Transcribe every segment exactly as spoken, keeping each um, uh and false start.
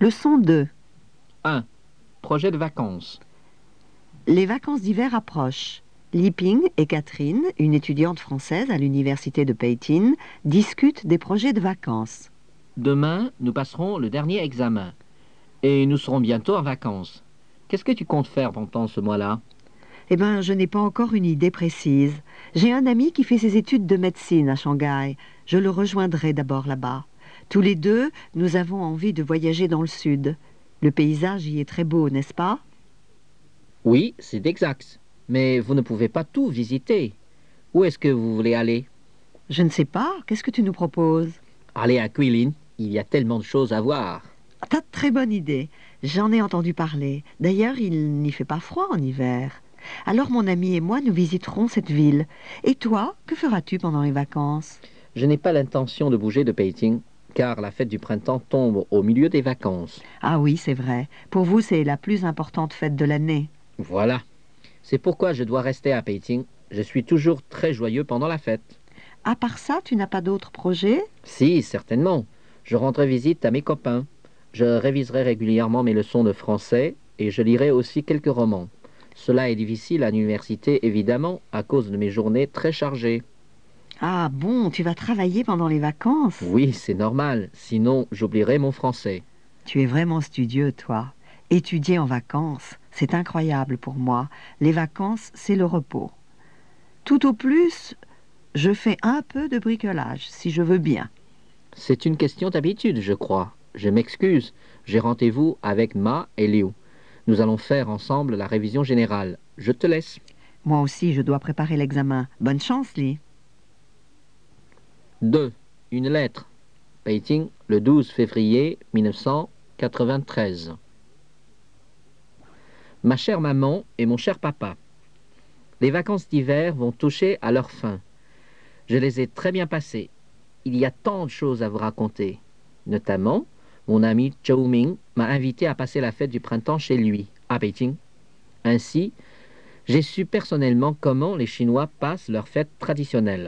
Leçon deux. un. Projet de vacances. Les vacances d'hiver approchent. Liping et Catherine, une étudiante française à l'université de Peiping, discutent des projets de vacances. Demain, nous passerons le dernier examen. Et nous serons bientôt en vacances. Qu'est-ce que tu comptes faire pendant ce mois-là? Eh bien, je n'ai pas encore une idée précise. J'ai un ami qui fait ses études de médecine à Shanghai. Je le rejoindrai d'abord là-bas. Tous les deux, nous avons envie de voyager dans le sud. Le paysage y est très beau, n'est-ce pas? Oui, c'est exact. Mais vous ne pouvez pas tout visiter. Où est-ce que vous voulez aller? Je ne sais pas. Qu'est-ce que tu nous proposes? Aller à Guilin. Il y a tellement de choses à voir. T'as de très bonne idée. J'en ai entendu parler. D'ailleurs, il n'y fait pas froid en hiver. Alors mon ami et moi, nous visiterons cette ville. Et toi, que feras-tu pendant les vacances? Je n'ai pas l'intention de bouger de Peiping, car la fête du printemps tombe au milieu des vacances. Ah oui, c'est vrai. Pour vous, c'est la plus importante fête de l'année. Voilà. C'est pourquoi je dois rester à Peiping. Je suis toujours très joyeux pendant la fête. À part ça, tu n'as pas d'autres projets? Si, certainement. Je rendrai visite à mes copains. Je réviserai régulièrement mes leçons de français et je lirai aussi quelques romans. Cela est difficile à l'université, évidemment, à cause de mes journées très chargées. Ah bon, tu vas travailler pendant les vacances? Oui, c'est normal, sinon j'oublierai mon français. Tu es vraiment studieux, toi. Étudier en vacances, c'est incroyable pour moi. Les vacances, c'est le repos. Tout au plus, je fais un peu de bricolage, si je veux bien. C'est une question d'habitude, je crois. Je m'excuse, j'ai rendez-vous avec Ma et Liu. Nous allons faire ensemble la révision générale. Je te laisse. Moi aussi, je dois préparer l'examen. Bonne chance, Lee. deux. Une lettre. Peiping, le douze février mille neuf cent quatre-vingt-treize. Ma chère maman et mon cher papa, les vacances d'hiver vont toucher à leur fin. Je les ai très bien passées. Il y a tant de choses à vous raconter. Notamment, mon ami Zhou Ming m'a invité à passer la fête du printemps chez lui, à Peiping. Ainsi, j'ai su personnellement comment les Chinois passent leur fête traditionnelle.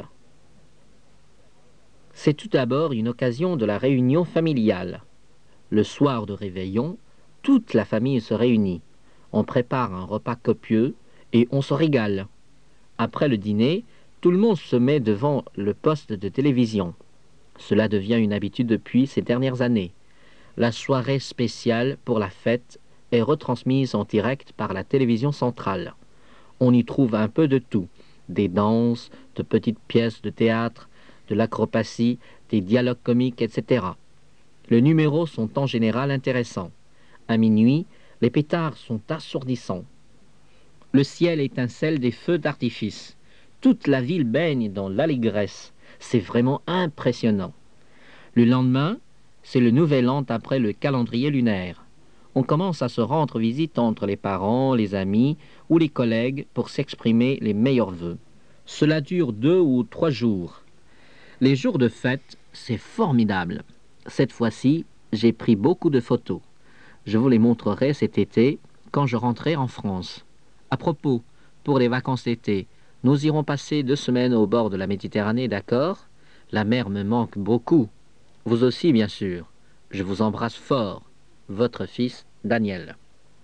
C'est tout d'abord une occasion de la réunion familiale. Le soir de réveillon, toute la famille se réunit. On prépare un repas copieux et on se régale. Après le dîner, tout le monde se met devant le poste de télévision. Cela devient une habitude depuis ces dernières années. La soirée spéciale pour la fête est retransmise en direct par la télévision centrale. On y trouve un peu de tout, des danses, de petites pièces de théâtre, de l'acrobatie, des dialogues comiques, et cetera. Les numéros sont en général intéressants. À minuit, les pétards sont assourdissants. Le ciel étincelle des feux d'artifice. Toute la ville baigne dans l'allégresse. C'est vraiment impressionnant. Le lendemain, c'est le nouvel an après le calendrier lunaire. On commence à se rendre visite entre les parents, les amis ou les collègues pour s'exprimer les meilleurs vœux. Cela dure deux ou trois jours. Les jours de fête, c'est formidable. Cette fois-ci, j'ai pris beaucoup de photos. Je vous les montrerai cet été quand je rentrerai en France. À propos, pour les vacances d'été, nous irons passer deux semaines au bord de la Méditerranée, d'accord? La mer me manque beaucoup. Vous aussi, bien sûr. Je vous embrasse fort. Votre fils, Daniel.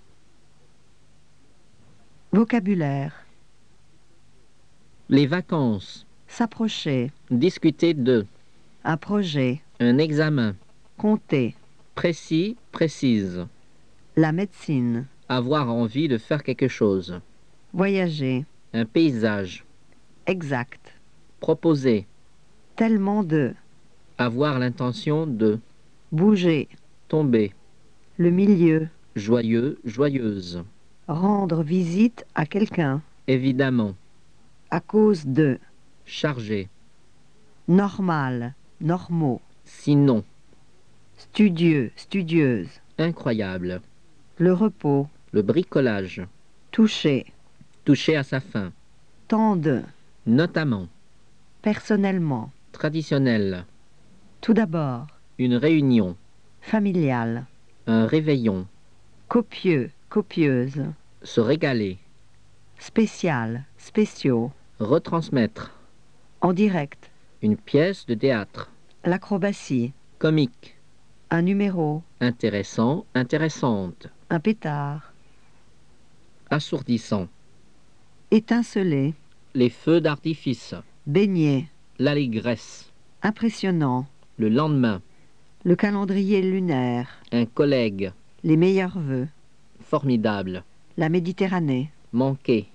Vocabulaire. Les vacances. S'approcher. Discuter de. Un projet. Un examen. Compter. Précis, précise. La médecine. Avoir envie de faire quelque chose. Voyager. Un paysage. Exact. Proposer. Tellement de. Avoir l'intention de. Bouger. Tomber. Le milieu. Joyeux, joyeuse. Rendre visite à quelqu'un. Évidemment. À cause de. Chargé. Normal. Normaux. Sinon. Studieux. Studieuse. Incroyable. Le repos. Le bricolage. Toucher. Toucher à sa fin. Tant de. Notamment. Personnellement. Traditionnel. Tout d'abord. Une réunion. Familial. Un réveillon. Copieux. Copieuse. Se régaler. Spécial. Spéciaux. Retransmettre. En direct. Une pièce de théâtre. L'acrobatie. Comique. Un numéro. Intéressant, intéressante. Un pétard. Assourdissant. Étinceler. Les feux d'artifice. Baigner. L'allégresse. Impressionnant. Le lendemain. Le calendrier lunaire. Un collègue. Les meilleurs vœux. Formidable. La Méditerranée. Manquer.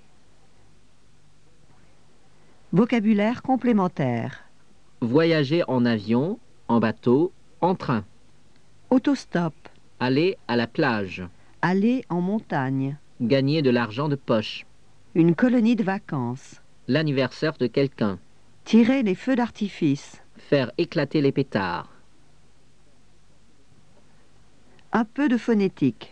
Vocabulaire complémentaire. Voyager en avion, en bateau, en train. Autostop. Aller à la plage. Aller en montagne. Gagner de l'argent de poche. Une colonie de vacances. L'anniversaire de quelqu'un. Tirer les feux d'artifice. Faire éclater les pétards. Un peu de phonétique.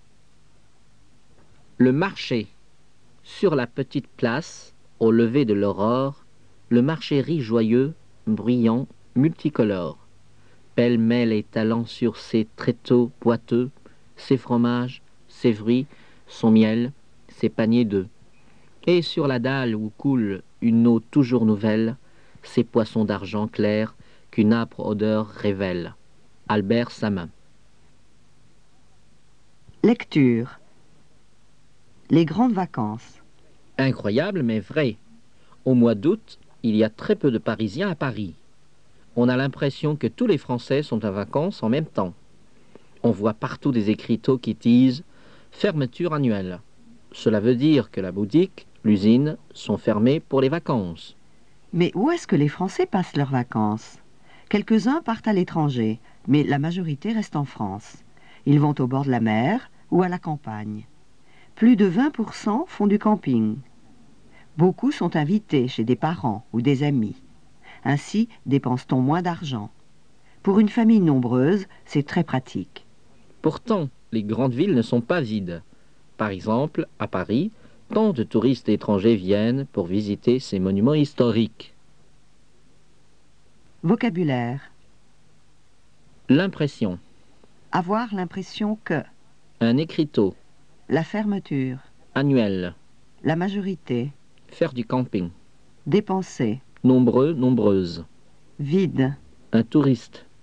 Le marché. Sur la petite place, au lever de l'aurore, le marché rit joyeux, bruyant, multicolore. Pêle-mêle étalant sur ses tréteaux boiteux, ses fromages, ses fruits, son miel, ses paniers d'œufs. Et sur la dalle où coule une eau toujours nouvelle, ces poissons d'argent clair qu'une âpre odeur révèle. Albert Samin. Lecture. Les grandes vacances. Incroyable mais vrai. Au mois d'août, il y a très peu de Parisiens à Paris. On a l'impression que tous les Français sont en vacances en même temps. On voit partout des écriteaux qui disent « fermeture annuelle ». Cela veut dire que la boutique, l'usine, sont fermées pour les vacances. Mais où est-ce que les Français passent leurs vacances? Quelques-uns partent à l'étranger, mais la majorité reste en France. Ils vont au bord de la mer ou à la campagne. Plus de vingt pour cent font du camping. Beaucoup sont invités chez des parents ou des amis. Ainsi dépense-t-on moins d'argent. Pour une famille nombreuse, c'est très pratique. Pourtant, les grandes villes ne sont pas vides. Par exemple, à Paris, tant de touristes étrangers viennent pour visiter ces monuments historiques. Vocabulaire. L'impression. Avoir l'impression que. Un écriteau. La fermeture. Annuel. La majorité. Faire du camping. Dépenser. Nombreux, nombreuses. Vide. Un touriste.